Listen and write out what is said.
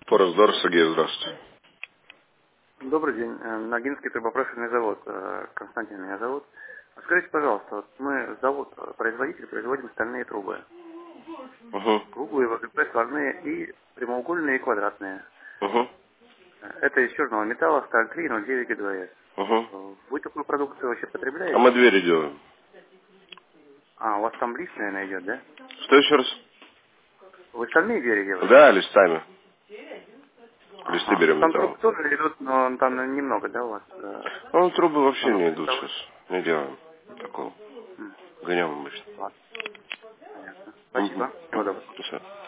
По раздору, Сергей, здравствуйте. Добрый день. Ногинский трубопрофильный завод. Константин меня зовут. Скажите, пожалуйста, вот мы завод, производитель, производим стальные трубы. Угу. Круглые, ВГП, сварные и прямоугольные, и квадратные. Угу. Это из черного металла, сталь 309 Г2С. Угу. Вы такую продукцию вообще А мы потребляете? двери делаем. А, у вас там лист, наверное, идет, да? Что еще раз? Вы стальные двери делаете? Да, листами. Листы Ага. Ну берем там трубы металл. тоже идут, но там немного, да, у вас? Ну, трубы вообще Много не идут металла. сейчас. Не делаем такого. М, Гонем обычно. Ладно, понятно. Угу. Спасибо. Всего доброго. До свидания.